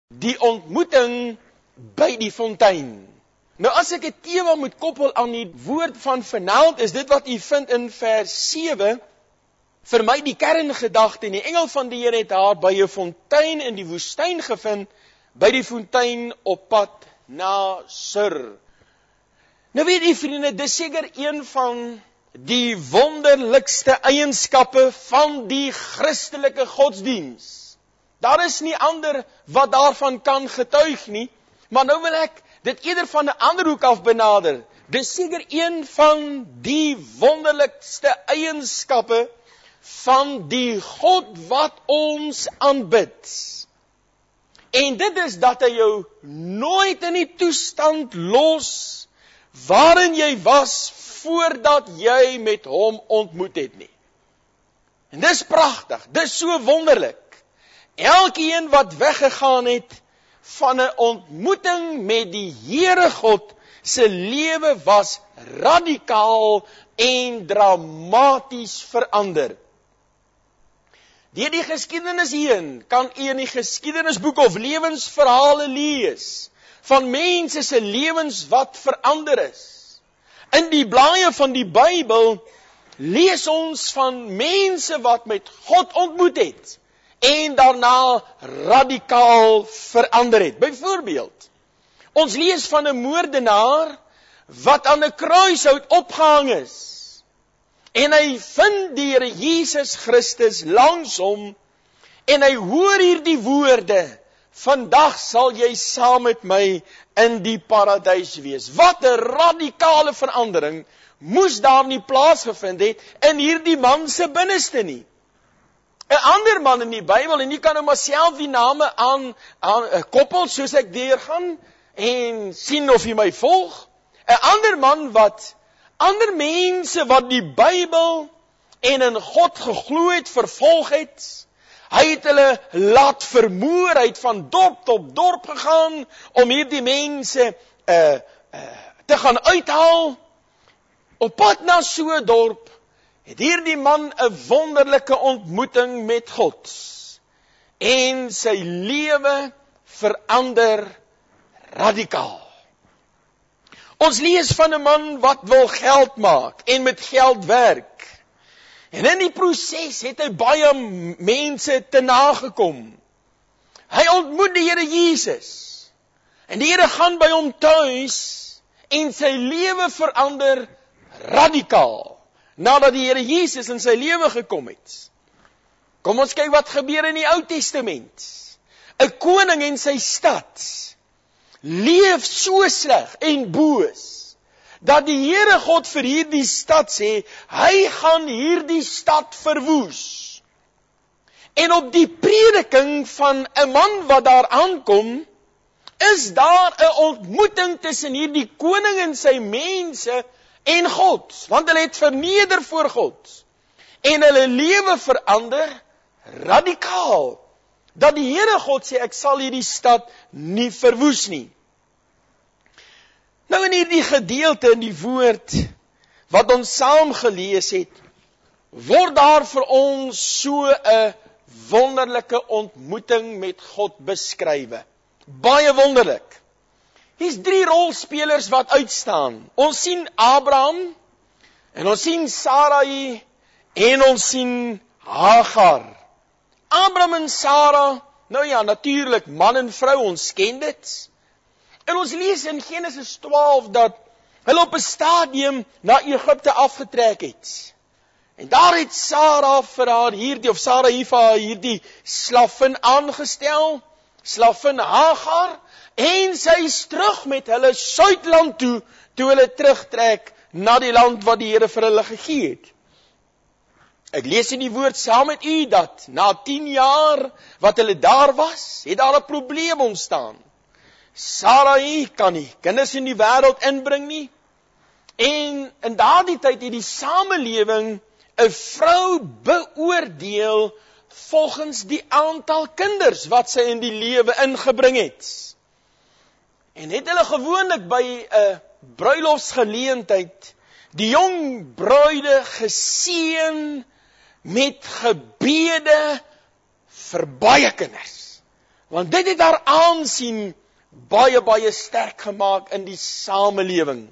Die ontmoeting by die fontein. Nou as ek 'n tema moet koppel aan die woord van vanaand, is dit wat u vind in vers 7, vir my die kerngedagte, en die engel van die Here het haar by 'n fontein in die woestyn gevind, by die fontein op pad na Sur. Nou weet u vriende, dis seker een van die wonderlikste eienskappe van die Christelike godsdiens. Daar is nie ander wat daarvan kan getuig nie, maar nou wil ek dit eerder van 'n ander hoek af benader. Dis seker een van die wonderlikste eienskappe van die God wat ons aanbid. En dit is dat hy jou nooit in die toestand los waarin jy was voordat jy met hom ontmoet het nie. En dis pragtig, dis so wonderlik. Elkeen wat weggegaan het van 'n ontmoeting met die Here God, se lewe was radikaal en dramaties verander. Deur die geskiedenis heen kan u in die geskiedenisboeke of lewensverhale lees van mense se lewens wat verander is. In die blaaie van die Bybel lees ons van mense wat met God ontmoet het en daarna radikaal verander het. Byvoorbeeld, ons lees van 'n moordenaar wat aan 'n kruishout opgehang is. En hy vind die Here Jesus Christus langs hom en hy hoor hierdie woorde: vandag sal jy saam met my in die paradys wees. Wat 'n radikale verandering moes daar nie plaasgevind het in hierdie man se binneste nie. 'n ander man in die Bybel, en jy kan nou maar self die name aan koppel soos ek deurgaan en sien of jy my volg. 'n ander man wat ander mense wat die Bybel en in God geglo het, vervolg het. Hy het hulle laat vermoor, hy het van dorp tot dorp gegaan om hierdie mense te gaan uithaal. Op pad na so 'n dorp het hierdie man 'n wonderlike ontmoeting met God. En sy lewe verander radikaal. Ons lees van 'n man wat wil geld maak en met geld werk. En in die proses het hy baie mense te nagekom. Hy ontmoet die Here Jesus. En die Here gaan by hom tuis en sy lewe verander radikaal. Nadat die Here Jesus in sy lewe gekom het. Kom ons kyk wat gebeur in die Ou Testament. 'n koning en sy stad leef so sleg en boos, dat die Here God vir hierdie stad sê, hy gaan hierdie stad verwoes. En op die prediking van 'n man wat daar aankom, is daar 'n ontmoeting tussen hierdie koning en sy mense en God, want hulle het verneder voor God, en hulle lewe verander radikaal, dat die Here God sê, ek sal hierdie stad nie verwoes nie. Nou in hierdie gedeelte in die woord, wat ons saam gelees het, word daar vir ons so 'n wonderlike ontmoeting met God beskrywe. Baie wonderlik. Hier's 3 rolspelers wat uitstaan. Ons sien Abraham, en ons sien Sarai, en ons sien Hagar. Abraham en Sara, nou ja, natuurlik man en vrou, ons ken dit. En ons lees in Genesis 12 dat hulle op 'n stadium na Egipte afgetrek het. En daar het Sarai vir haar hierdie slavin aangestel, slavin Hagar, en sy is terug met hulle suidland toe hulle terugtrek na die land wat die Here vir hulle gegee het. Ek lees in die woord saam met u dat na 10 jaar wat hulle daar was, het daar 'n probleem ontstaan. Sarai kan nie kinders in die wêreld inbring nie. En in daardie tyd het die samelewing 'n vrou beoordeel volgens die aantal kinders wat sy in die lewe ingebring het. En het hulle gewoonlik by 'n bruilofsgeleentheid die jong bruide geseën met gebede vir baie kinders. Want dit het haar aansien baie sterk gemaak in die samelewing.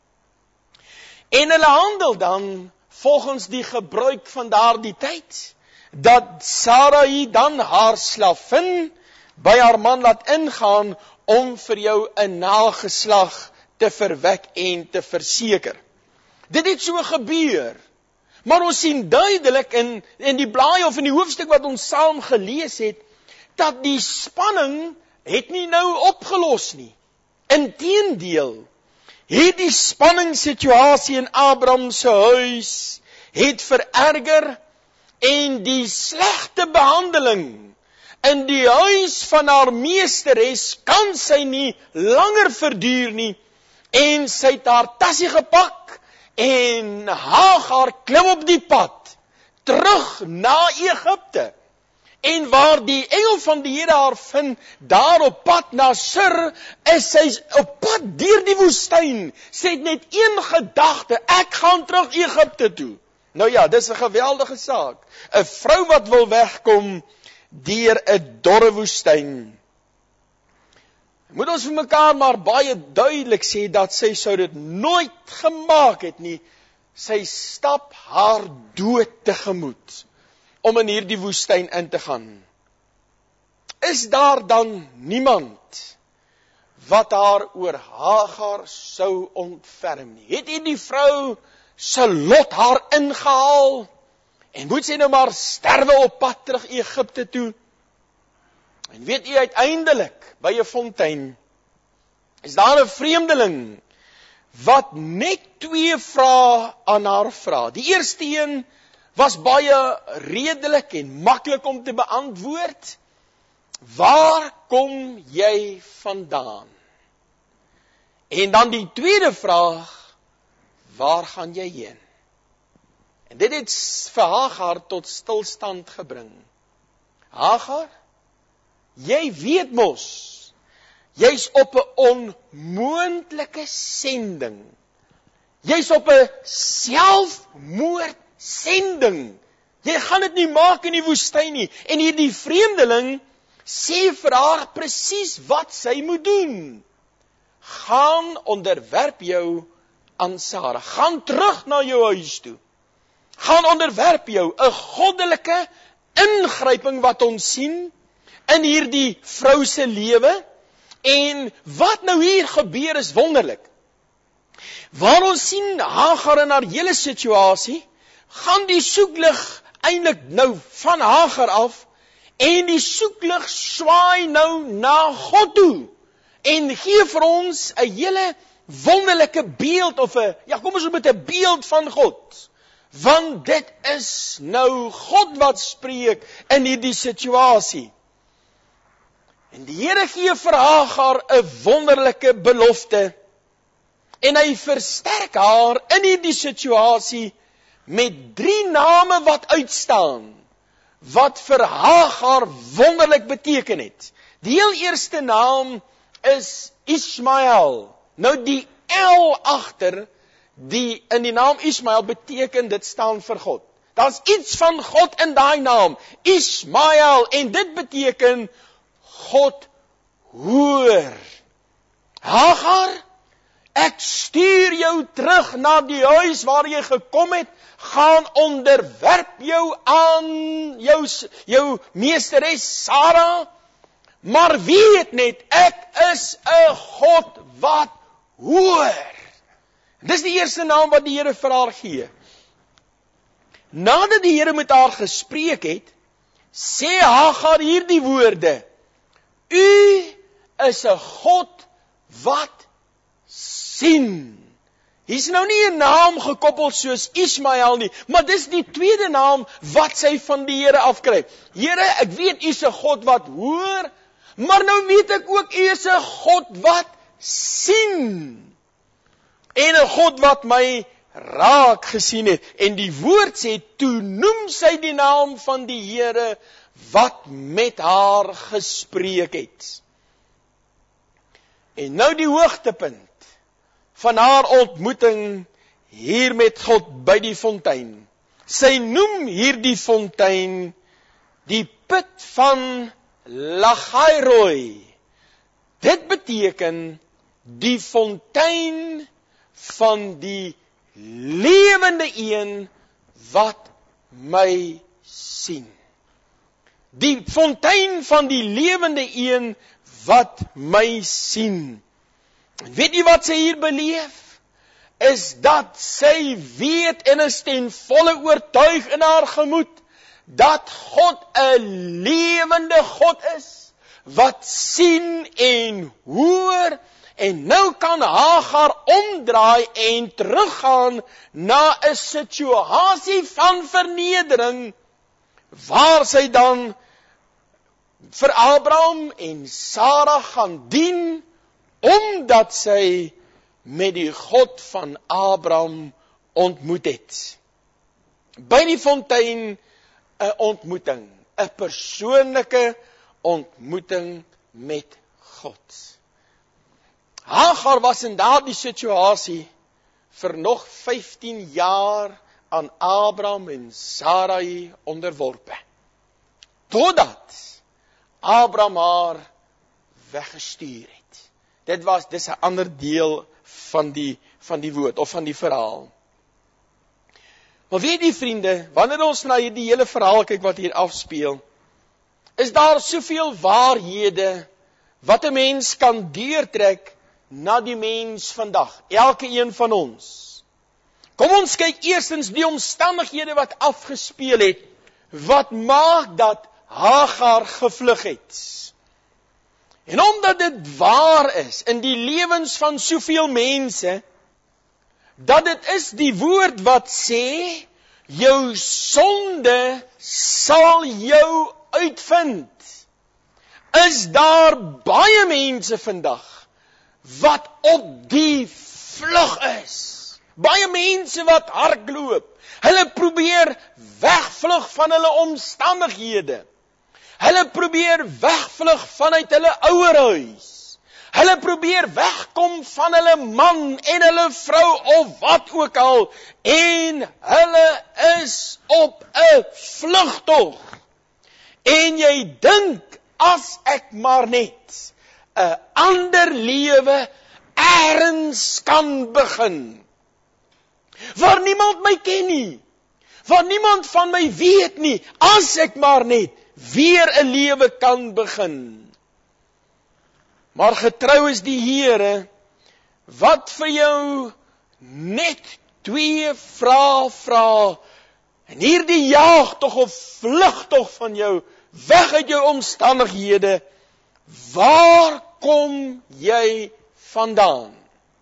En hulle handel dan volgens die gebruik van daardie tyd, dat Sarai dan haar slavin by haar man laat ingaan om vir jou 'n nageslag te verwek en te verseker. Dit het so gebeur. Maar ons sien duidelik in die blaai of in die hoofstuk wat ons saam gelees het, dat die spanning het nie nou opgelos nie. Inteendeel, het die spanningssituasie in Abraham se huis het vererger en die slegte behandeling in die huis van haar meesteres kan sy nie langer verduur nie en sy het haar tassie gepak en Hagar klim op die pad terug na Egipte. En waar die engel van die Here haar vind, daar op pad na Shur, is sy op pad deur die woestyn. Sy het net een gedagte, ek gaan terug Egipte toe. Nou ja, dis 'n geweldige saak. 'n Vrou wat wil wegkom deur 'n dorre woestyn. Moet ons vir mekaar maar baie duidelik sê dat sy sou dit nooit gemaak het nie. Sy stap haar dood tegemoet om in hierdie woestyn in te gaan. Is daar dan niemand wat haar oor Hagar sou ontferm nie? Het hierdie vrou se lot haar ingehaal en moet sy nou maar sterwe op pad terug Egipte toe? En weet u, uiteindelik by 'n fontein is daar 'n vreemdeling wat net 2 vrae aan haar vra. Die eerste een was baie redelik en maklik om te beantwoord. Waar kom jy vandaan? En dan die tweede vraag, waar gaan jy heen? En dit het vir Hagar tot stilstand gebring. Hagar, jy weet mos, jy's op 'n onmoontlike sending. Jy's op 'n selfmoordsending. Jy gaan dit nie maak in die woestyn nie. En hierdie vreemdeling sê vir haar presies wat sy moet doen. Gaan onderwerp jou aan Sara. Gaan terug na jou huis toe. Gaan onderwerp jou, 'n goddelike ingryping wat ons sien in hierdie vrou se lewe. En wat nou hier gebeur is wonderlik. Waar ons sien Hagar in haar hele situasie, gaan die soeklig eintlik nou van Hagar af en die soeklig swaai nou na God toe en gee vir ons 'n hele wonderlike beeld of kom ons met 'n beeld van God. Want dit is nou God wat spreek in hierdie situasie. En die Here gee vir Hagar 'n wonderlike belofte. En hy versterk haar in hierdie situasie met 3 name wat uitstaan, wat vir Hagar wonderlik beteken het. Die heel eerste naam is Ismael. Nou die L agter, in die naam Ismael beteken dit staan vir God. Daar's iets van God in daai naam, Ismael, en dit beteken God hoor. Hagar, ek stuur jou terug na die huis waar jy gekom het, gaan onderwerp jou aan jou meesteres Sara, maar weet net, ek is 'n God wat hoor. Dis die eerste naam wat die Here vir haar gee. Nadat die Here met haar gespreek het, sê Hagar hierdie woorde: U is 'n God wat sien. Hier's nou nie 'n naam gekoppel soos Ismael nie, maar dis die tweede naam wat sy van die Here afkry. Here, ek weet U is 'n God wat hoor, maar nou weet ek ook U is 'n God wat sien. En 'n God wat my raak gesien het. En die woord sê, toe noem sy die naam van die Here wat met haar gespreek het. En nou die hoogtepunt van haar ontmoeting hier met God by die fontein. Sy noem hierdie fontein die put van Lachairoi. Dit beteken die fontein van die lewende een wat my sien. Die fontein van die lewende een wat my sien. Weet jy wat sy hier beleef? Is dat sy weet en is ten volle oortuig in haar gemoed dat God 'n lewende God is, wat sien en hoor, en nou kan Hagar omdraai en teruggaan na 'n situasie van vernedering, waar sy dan vir Abraham en Sara gaan dien, omdat sy met die God van Abraham ontmoet het. By die fontein 'n ontmoeting, 'n persoonlike ontmoeting met God. Hagar was in daardie situasie vir nog 15 jaar aan Abraham en Sarai onderworpe. Totdat Abraham haar weggestuur het. Dis 'n ander deel van die woord of van die verhaal. Maar weet jy vriende, wanneer ons na hierdie hele verhaal kyk wat hier afspeel, is daar soveel waarhede wat 'n mens kan deurtrek na die mens vandag, elke een van ons. Kom ons kyk eerstens die omstandighede wat afgespeel het, wat maak dat Hagar gevlug het. En omdat dit waar is in die lewens van soveel mense, dat dit is die woord wat sê, jou sonde sal jou uitvind. Is daar baie mense vandag wat op die vlug is. Baie mense wat hardloop. Hulle probeer wegvlug van hulle omstandighede. Hulle probeer wegvlug vanuit hulle ouerhuis. Hulle probeer wegkom van hulle man en hulle vrou of wat ook al. En hulle is op 'n vlugtog. En jy dink, as ek maar net 'n ander lewe elders kan begin. Waar niemand my ken nie. Waar niemand van my weet nie. As ek maar net weer 'n lewe kan begin. Maar getrou is die Here, wat vir jou net 2 vrae vra, en hierdie jaagtog of vlugtog van jou, weg uit jou omstandighede, waar kom jy vandaan?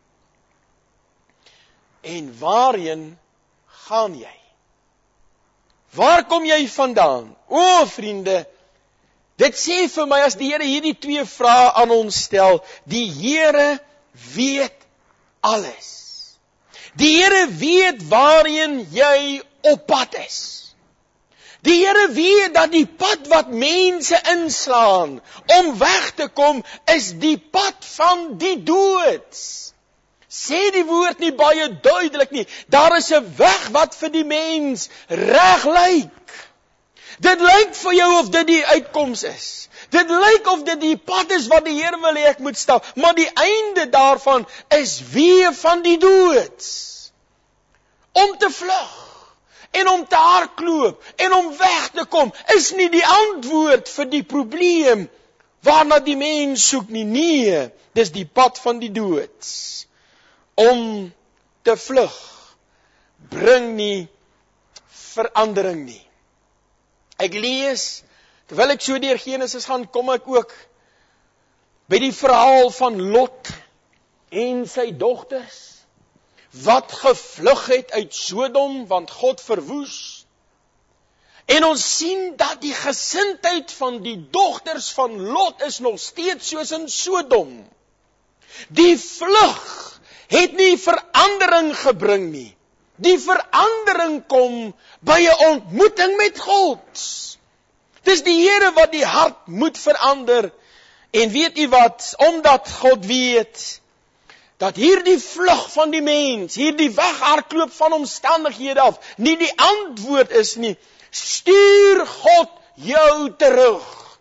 En waarheen gaan jy? Waar kom jy vandaan? O vriende, dit sê vir my as die Here hierdie 2 vrae aan ons stel, die Here weet alles. Die Here weet waarheen jy op pad is. Die Here weet dat die pad wat mense inslaan om weg te kom, is die pad van die dood. Sê die woord nie baie duidelik nie. Daar is 'n weg wat vir die mens reg lyk. Dit lyk vir jou of dit die uitkoms is. Dit lyk of dit die pad is wat die Here wil hê ek moet stap, maar die einde daarvan is weë van die dood. Om te vlug en om te hardloop en om weg te kom is nie die antwoord vir die probleem waarna die mens soek nie. Nee, dis die pad van die dood. Om te vlug bring nie verandering nie. Ek lees, terwyl ek so deur Genesis gaan, kom ek ook by die verhaal van Lot en sy dogters, wat gevlug het uit Sodom, want God verwoes. En ons sien dat die gesindheid van die dogters van Lot is nog steeds soos in Sodom. Die vlug het nie verandering gebring nie. Die verandering kom by 'n ontmoeting met God. Dis die Here wat die hart moet verander. En weet u wat, omdat God weet dat hierdie vlug van die mens, hierdie weghardloop van omstandighede af, nie die antwoord is nie, stuur God jou terug.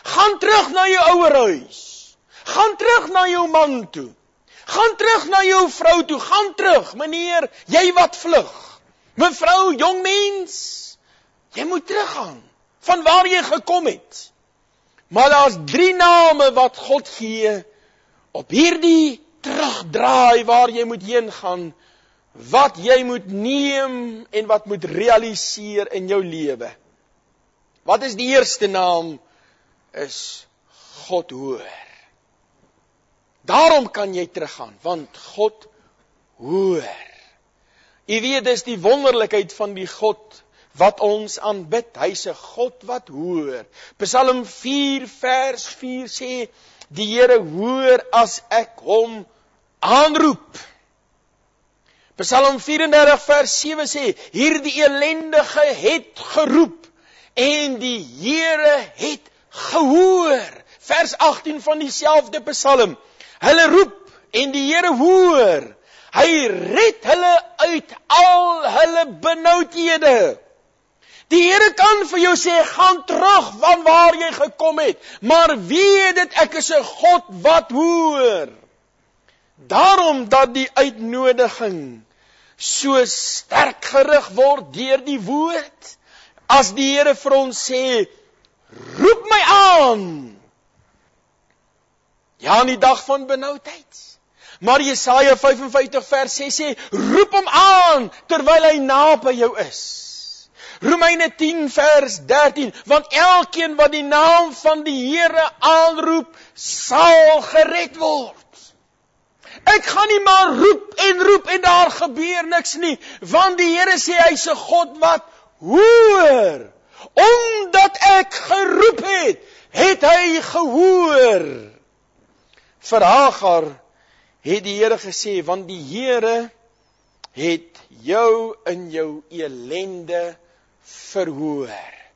Gaan terug na jou ouerhuis. Gaan terug na jou man toe. Gaan terug na jou vrou toe. Gaan terug, meneer, jy wat vlug. Mevrou, jong mens, jy moet teruggaan van waar jy gekom het. Maar daar's 3 name wat God gee op hierdie terugdraai waar jy moet heen gaan, wat jy moet neem en wat moet realiseer in jou lewe. Wat is die eerste naam? Is God hoor. Daarom kan jy teruggaan, want God hoor. U weet, dis die wonderlikheid van die God wat ons aanbid. Hy's 'n God wat hoor. Psalm 4 vers 4 sê, die Here hoor as ek hom aanroep. Psalm 34 vers 7 sê, hierdie elendige het geroep en die Here het gehoor. Vers 18 van dieselfde Psalm. Hulle roep en die Here hoor. Hy red hulle uit al hulle benoudhede. Die Here kan vir jou sê, gaan terug van waar jy gekom het. Maar weet dit, ek is 'n God wat hoor. Daarom dat die uitnodiging so sterk gerig word deur die woord. As die Here vir ons sê, roep my aan. Ja, in die dag van benoudheid. Maar Jesaja 55 vers 6 sê, roep hom aan terwyl hy naby jou is. Romeine 10 vers 13, want elkeen wat die naam van die Here aanroep, sal gered word. Ek gaan nie maar roep en daar gebeur niks nie, want die Here sê hy's 'n God wat hoor. Omdat ek geroep het, het hy gehoor. Vir Hagar het die Here gesê, want die Here het jou in jou elende verhoor.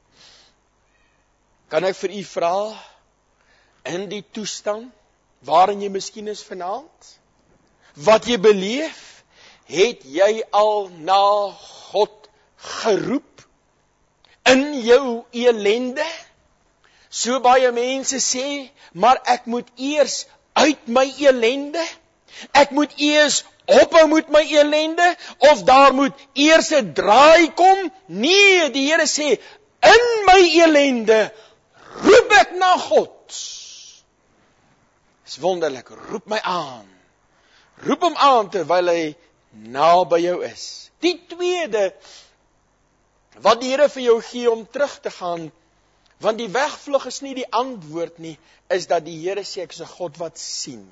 Kan ek vir u vra, in die toestand waarin jy miskien is vanaand, wat jy beleef, het jy al na God geroep in jou elende? So baie mense sê, maar ek moet eers uit my elende, ek moet eers ophou met my elende, of daar moet eers 'n draai kom. Nee, die Here sê, in my elende roep ek na God. Dis wonderlik, roep my aan. Roep hom aan terwyl hy naby jou is. Die tweede, wat die Here vir jou gee om terug te gaan, want die wegvlug is nie die antwoord nie, is dat die Here sê, ek is 'n God wat sien.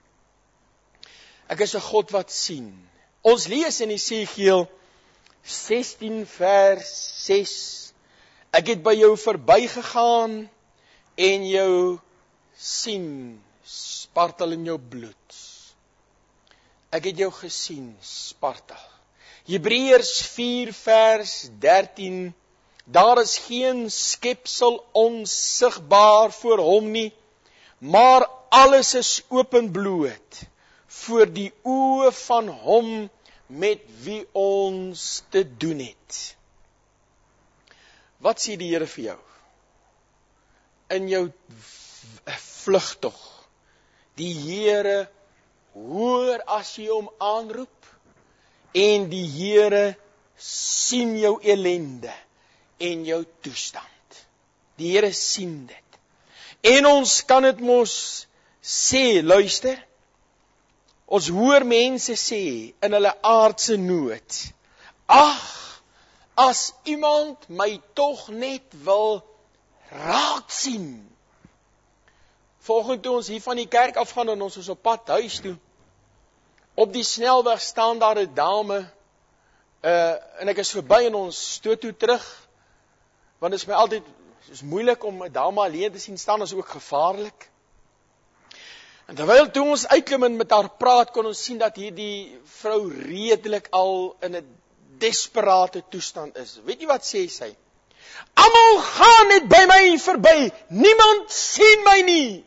Ek is 'n God wat sien. Ons lees in Esegiel 16 vers 6. Ek het by jou verbygegaan en jou sien spartel in jou bloed. Ek het jou gesien spartel. Hebreërs 4 vers 13. Daar is geen skepsel onsigbaar voor hom nie, maar alles is openbloot voor die oë van hom met wie ons te doen het. Wat sê die Here vir jou? In jou vlugtog. Die Here hoor as jy hom aanroep, en die Here sien jou elende en jou toestand. Die Here sien dit. En ons kan dit mos sê, luister, ons hoor mense sê in hulle aardse nood, ag, as iemand my tog net wil raak sien. Vanoggend toe ons hier van die kerk afgaan en ons is op pad huis toe, op die snelweg staan daar 'n dame, en ek is verby en ons stoot toe terug, want dit is my altyd is moeilik om 'n dame alleen te sien staan, is ook gevaarlik. En terwyl toe ons uitklim en met haar praat, kon ons sien dat hierdie vrou redelik al in 'n desperate toestand is. Weet jy wat sê sy? Almal gaan net by my verby, niemand sien my nie.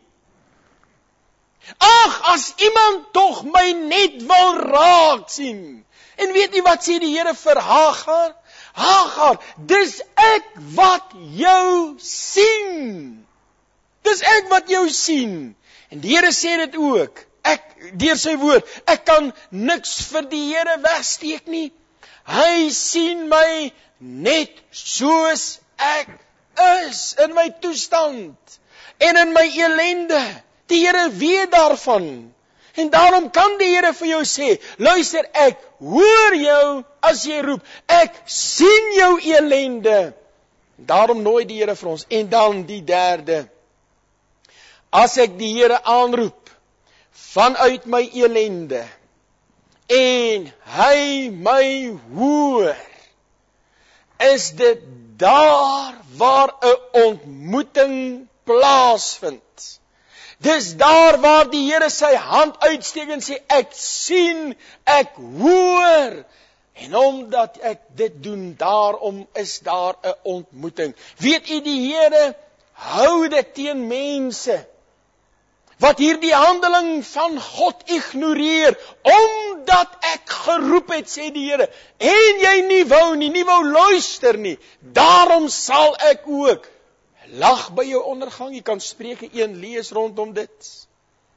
Ag, as iemand tog my net wil raak sien. En weet jy wat sê die Here vir Hagar? Hagar, dis ek wat jou sien. Dis ek wat jou sien. En die Here sê dit ook. Deur sy woord, ek kan niks vir die Here wegsteek nie. Hy sien my net soos ek is, in my toestand en in my elende. Die Here weet daarvan. En daarom kan die Here vir jou sê, luister, ek hoor jou as jy roep. Ek sien jou elende. Daarom nooi die Here vir ons. En dan die derde. As ek die Here aanroep vanuit my elende en hy my hoor, is dit daar waar 'n ontmoeting plaasvind. Dis daar waar die Here sy hand uitsteek en sê, ek sien, ek hoor. En omdat ek dit doen, daarom is daar 'n ontmoeting. Weet u, die Here hou dit teen mense wat hierdie handeling van God ignoreer, omdat ek geroep het, sê die Here, en jy nie wou luister nie, daarom sal ek ook lag by jou ondergang. Jy kan Spreuke 1 lees rondom dit.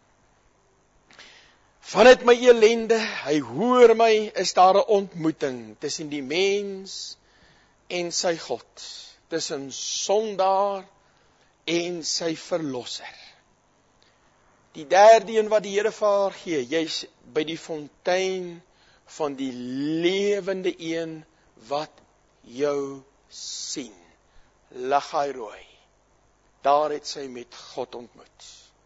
Vanuit my elende, hy hoor my, is daar 'n ontmoeting tussen die mens en sy God, tussen sondaar en sy verlosser. Die derde een wat die Here vir haar gee, jy's by die fontein van die lewende een wat jou sien. Lachairoi. Daar het sy met God ontmoet.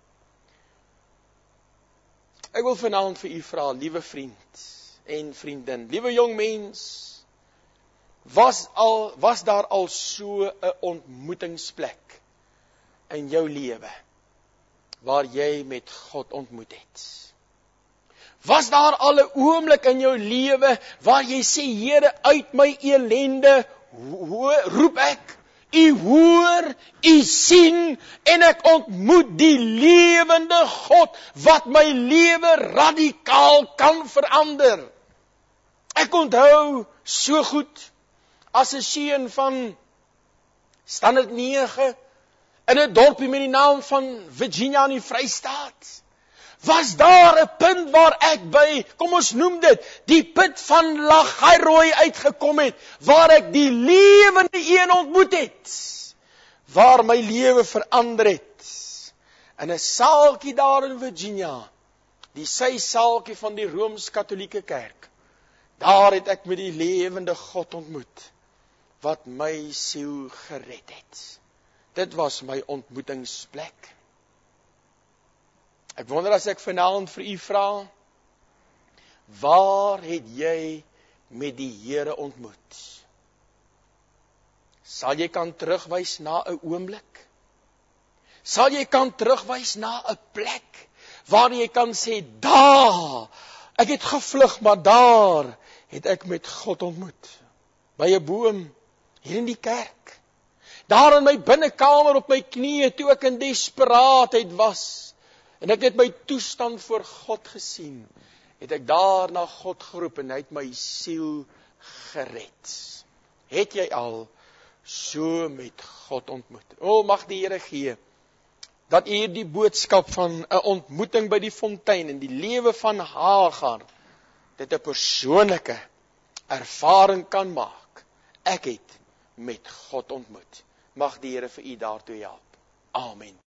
Ek wil vanaand vir u vra, liewe vriend en vriendin, liewe jong mens, was daar al so 'n ontmoetingsplek in jou lewe waar jy met God ontmoet het? Was daar al 'n oomblik in jou lewe waar jy sê, Here, uit my elende roep ek, u hoor, u sien, en ek ontmoet die lewende God wat my lewe radikaal kan verander. Ek onthou so goed as 'n seun van standaard 9 in 'n dorpie met die naam van Virginia in die Vrystaat. Was daar 'n punt waar ek by, kom ons noem dit, die put van Lachairoi uitgekom het, waar ek die lewende een ontmoet het, waar my lewe verander het, in 'n saaltjie daar in Virginia, die saaltjie van die Rooms-Katolieke Kerk. Daar het ek met die lewende God ontmoet, wat my siel gered het. Dit was my ontmoetingsplek. Ek wonder as ek vanaand vir u vra, waar het jy met die Here ontmoet? Sal jy kan terugwys na 'n oomblik? Sal jy kan terugwys na 'n plek waar jy kan sê, daar, ek het gevlug, maar daar het ek met God ontmoet. By 'n boom, hier in die kerk. Daar in my binnekamer op my knieë, toe ek in desperaatheid was, en ek het my toestand voor God gesien, het ek daar na God geroep en hy het my siel gered. Het jy al so met God ontmoet? O, mag die Here gee, dat hier die boodskap van 'n ontmoeting by die fontein in die lewe van Hagar, dit 'n persoonlike ervaring kan maak. Ek het met God ontmoet. Mag die Here vir u daartoe help. Amen.